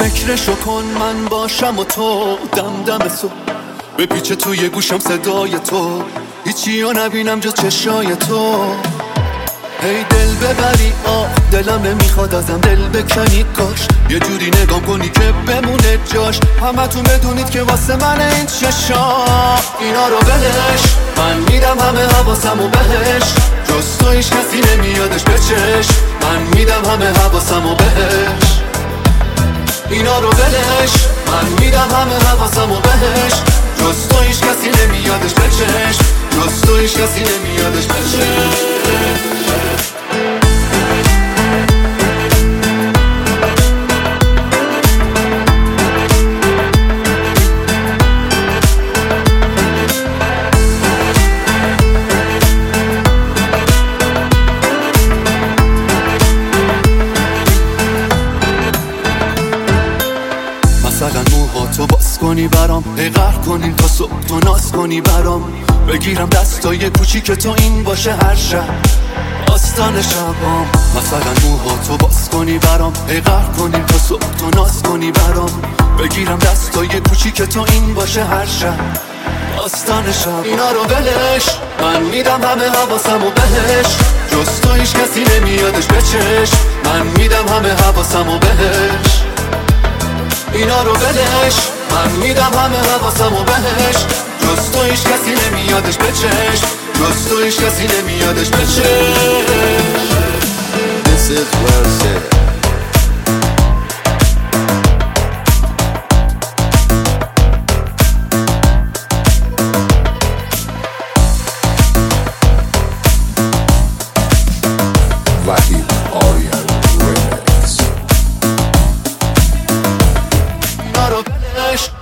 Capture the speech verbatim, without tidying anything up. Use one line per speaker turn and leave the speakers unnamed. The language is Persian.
فکرشو کن من باشم و تو دم دم صبح به پیچه توی گوشم صدای تو، هیچی رو نبینم جز چشای تو. هی دل ببری آه دلم نمیخواد ازم دل بکنی، کاش یه جوری نگام کنی که بمونه جاش. همه تو بدونید که واسه من این چشا اینا رو بلش، من میدم همه حواسمو بهش، جز تو هیچ کسی نمیادش بچش. من میدم همه حواسمو بهش، اینا رو بلش، من میدم همه حواسمو بهش، جز تو هیچ کسی نمیادش بچش، جز تو هیچ کسی نمیادش بچش. مثلا موهاتو باز کنی برام، هی قهر کنیم تا صبح تو ناز کنی برام، بگیرم دستای کوچیک تو این باشه هر شب آستان شبام. مثلا موهاتو باز کنی برام، هی قهر کنیم تا صبح تو ناز کنی برام، بگیرم دستای کوچیک تو این باشه هر شب آستان شب. اینا رو بلش، من میدم همه حواسمو بهش، جز تو هیچ کسی نمیادش بچش. من میدم همه حواسمو بهش، اینا رو بلش، من میدم همه حواسمو بهش، جز تو هیچ کسی نمیادش بچش، جز تو هیچ کسی نمیادش بچش.
This is well said. Wahid Aryan Remix.
اینا رو بلش